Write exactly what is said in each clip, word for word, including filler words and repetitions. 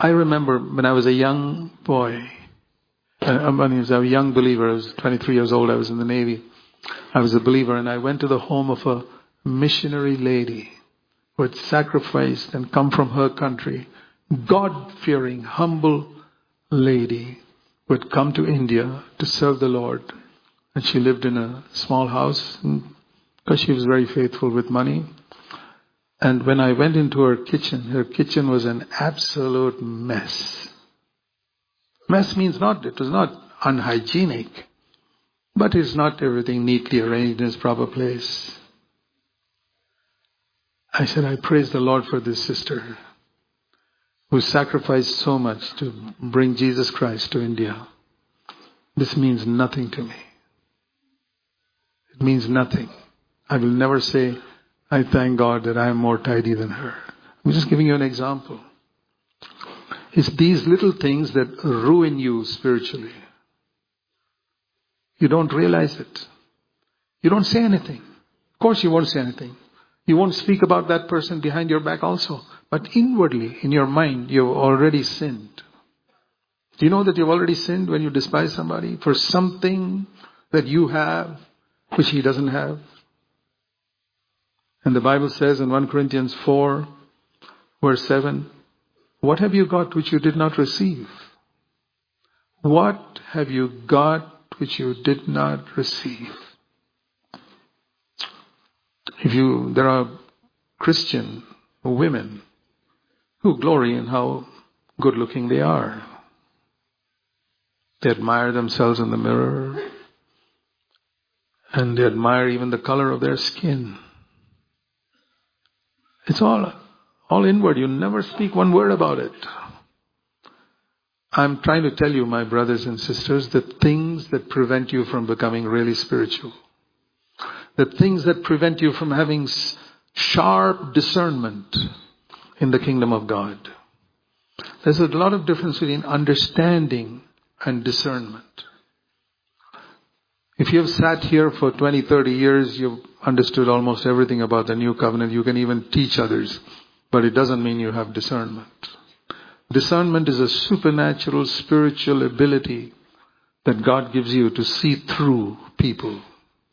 I remember when I was a young boy, uh, when I was a young believer, I was twenty-three years old, I was in the Navy. I was a believer, and I went to the home of a missionary lady who had sacrificed and come from her country. God-fearing, humble lady who had come to India to serve the Lord. And she lived in a small house because she was very faithful with money. And when I went into her kitchen, her kitchen was an absolute mess. Mess means not, it was not unhygienic, but it's not everything neatly arranged in its proper place. I said, I praise the Lord for this sister who sacrificed so much to bring Jesus Christ to India. This means nothing to me. It means nothing. I will never say, I thank God that I am more tidy than her. I'm just giving you an example. It's these little things that ruin you spiritually. You don't realize it. You don't say anything. Of course you won't say anything. You won't speak about that person behind your back also. But inwardly, in your mind, you've already sinned. Do you know that you've already sinned when you despise somebody for something that you have which he doesn't have? And the Bible says in First Corinthians four, verse seven, what have you got which you did not receive? What have you got which you did not receive? If you, there are Christian women who glory in how good looking they are. They admire themselves in the mirror, and they admire even the color of their skin. It's all, all inward. You never speak one word about it. I'm trying to tell you, my brothers and sisters, the things that prevent you from becoming really spiritual, the things that prevent you from having sharp discernment in the kingdom of God. There's a lot of difference between understanding and discernment. If you've sat here for twenty, thirty years, you've understood almost everything about the new covenant. You can even teach others, but it doesn't mean you have discernment. Discernment is a supernatural spiritual ability that God gives you to see through people.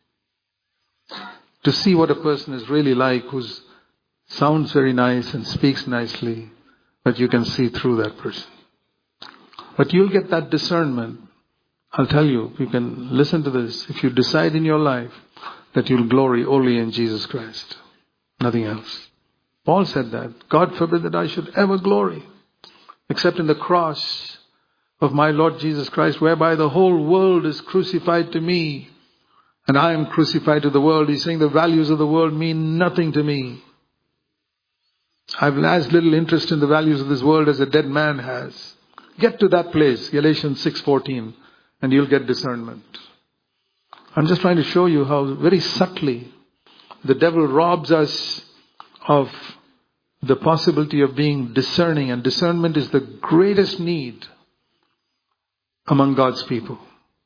To see what a person is really like, who sounds very nice and speaks nicely, but you can see through that person. But you'll get that discernment. I'll tell you, you can listen to this. If you decide in your life that you'll glory only in Jesus Christ, nothing else. Paul said that. God forbid that I should ever glory except in the cross of my Lord Jesus Christ, whereby the whole world is crucified to me and I am crucified to the world. He's saying the values of the world mean nothing to me. I have as little interest in the values of this world as a dead man has. Get to that place, Galatians six fourteen, and you'll get discernment. I'm just trying to show you how very subtly the devil robs us of the possibility of being discerning, and discernment is the greatest need among God's people.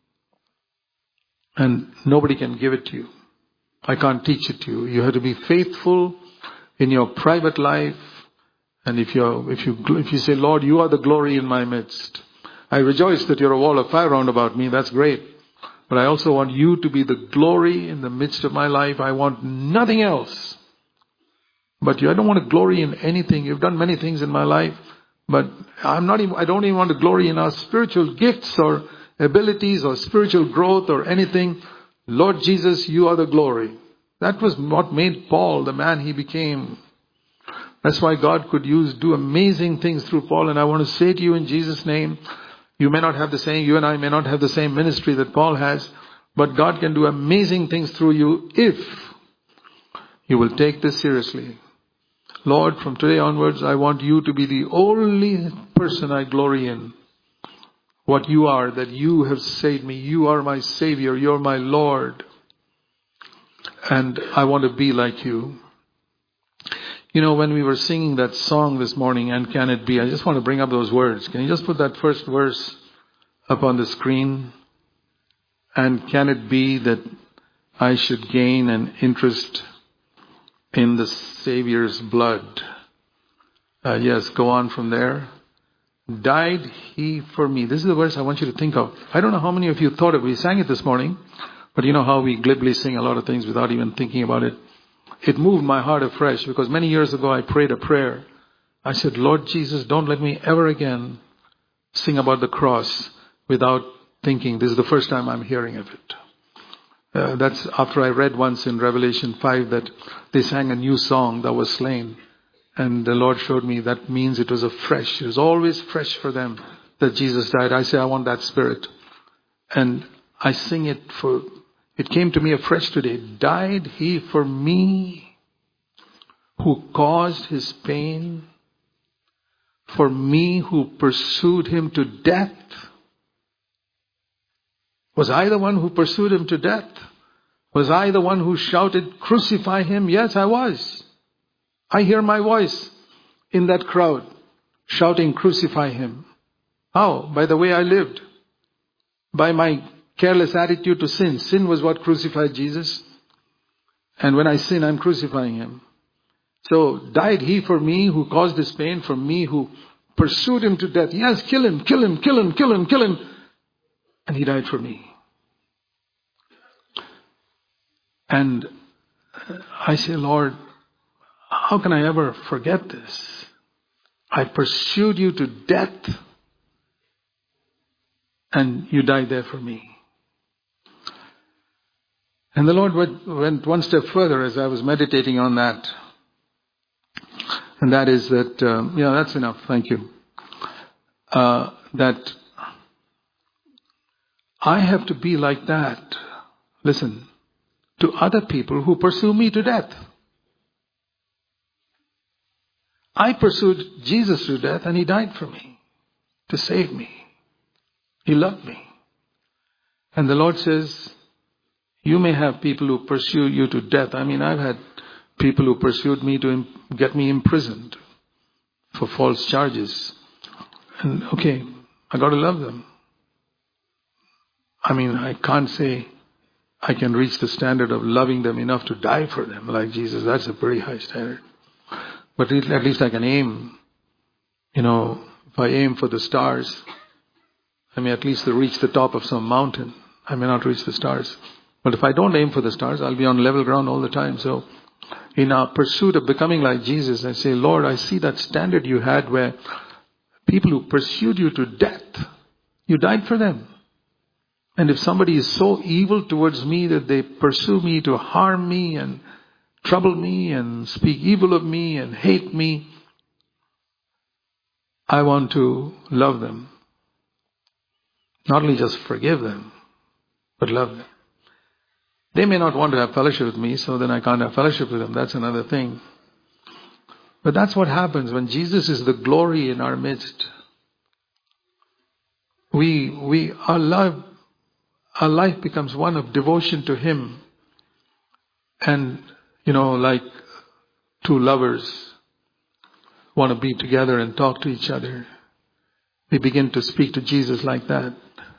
And nobody can give it to you. I can't teach it to you. You have to be faithful in your private life. And if you if you if you say, Lord, you are the glory in my midst. I rejoice that you're a wall of fire round about me. That's great. But I also want you to be the glory in the midst of my life. I want nothing else. But you, I don't want to glory in anything. You've done many things in my life, but I'm not even, I don't even want to glory in our spiritual gifts or abilities or spiritual growth or anything. Lord Jesus, you are the glory. That was what made Paul the man he became. That's why God could use, do amazing things through Paul. And I want to say to you in Jesus' name, you may not have the same, you and I may not have the same ministry that Paul has, but God can do amazing things through you if you will take this seriously. Lord, from today onwards, I want you to be the only person I glory in. What you are, that you have saved me. You are my Savior. You're my Lord. And I want to be like you. You know, when we were singing that song this morning, And Can It Be? I just want to bring up those words. Can you just put that first verse up on the screen? And can it be that I should gain an interest in the Savior's blood? Uh, yes, go on from there. Died he for me. This is the verse I want you to think of. I don't know how many of you thought of it. We sang it this morning, but you know how we glibly sing a lot of things without even thinking about it. It moved my heart afresh because many years ago I prayed a prayer. I said, Lord Jesus, don't let me ever again sing about the cross without thinking. This is the first time I'm hearing of it. Uh, that's after I read once in Revelation five that they sang a new song that was slain. And the Lord showed me that means it was a fresh. It was always fresh for them that Jesus died. I say, I want that spirit. And I sing it for, it came to me afresh today. Died he for me who caused his pain, for me who pursued him to death. Was I the one who pursued him to death? Was I the one who shouted, crucify him? Yes, I was. I hear my voice in that crowd shouting, crucify him. How? By the way I lived. By my careless attitude to sin. Sin was what crucified Jesus. And when I sin, I'm crucifying him. So died he for me who caused this pain, for me who pursued him to death. Yes, kill him, kill him, kill him, kill him, kill him. And he died for me. And I say, Lord, how can I ever forget this? I pursued you to death and you died there for me. And the Lord went one step further as I was meditating on that. And that is that, um, yeah, that's enough. Thank you. Uh, that I have to be like that. Listen, to other people who pursue me to death. I pursued Jesus to death and he died for me to save me. He loved me. And the Lord says, you may have people who pursue you to death. I mean, I've had people who pursued me to get me imprisoned for false charges. And okay, I got to love them. I mean, I can't say I can reach the standard of loving them enough to die for them like Jesus. That's a pretty high standard. But at least I can aim. You know, if I aim for the stars, I may at least reach the top of some mountain. I may not reach the stars. But if I don't aim for the stars, I'll be on level ground all the time. So in our pursuit of becoming like Jesus, I say, Lord, I see that standard you had where people who pursued you to death, you died for them. And if somebody is so evil towards me that they pursue me to harm me and trouble me and speak evil of me and hate me, I want to love them. Not only just forgive them, but love them. They may not want to have fellowship with me, so then I can't have fellowship with them. That's another thing. But that's what happens when Jesus is the glory in our midst. We, we, our love, our life becomes one of devotion to Him. And, you know, like two lovers want to be together and talk to each other. We begin to speak to Jesus like that.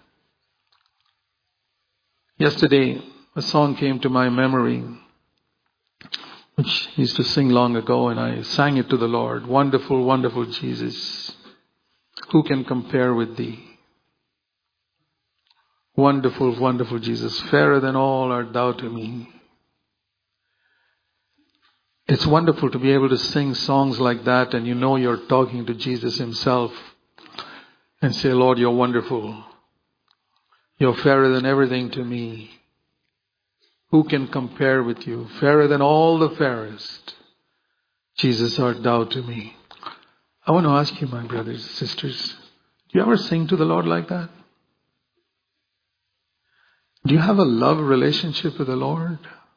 Yesterday, a song came to my memory, which I used to sing long ago, and I sang it to the Lord. Wonderful, wonderful Jesus, who can compare with Thee? Wonderful, wonderful Jesus, fairer than all art Thou to me. It's wonderful to be able to sing songs like that, and you know you're talking to Jesus Himself, and say, Lord, You're wonderful. You're fairer than everything to me. Who can compare with You? Fairer than all the fairest. Jesus, art Thou to me. I want to ask you, my brothers and sisters, do you ever sing to the Lord like that? Do you have a love relationship with the Lord?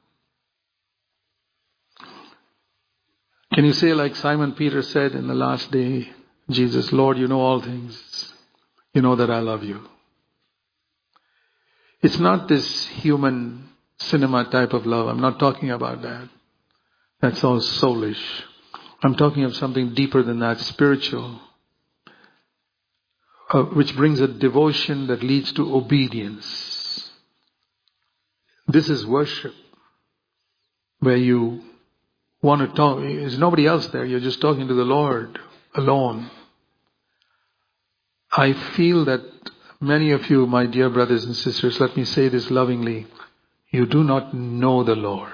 Can you say like Simon Peter said in the last day, Jesus, Lord, You know all things. You know that I love You. It's not this human cinema type of love. I'm not talking about that. That's all soulish. I'm talking of something deeper than that, spiritual, uh, which brings a devotion that leads to obedience. This is worship, where you want to talk. There's nobody else there. You're just talking to the Lord alone. I feel that many of you, my dear brothers and sisters, let me say this lovingly, you do not know the Lord.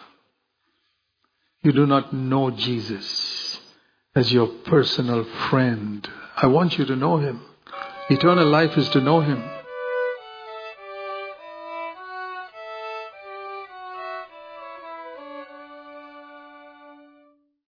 You do not know Jesus as your personal friend. I want you to know Him. Eternal life is to know Him.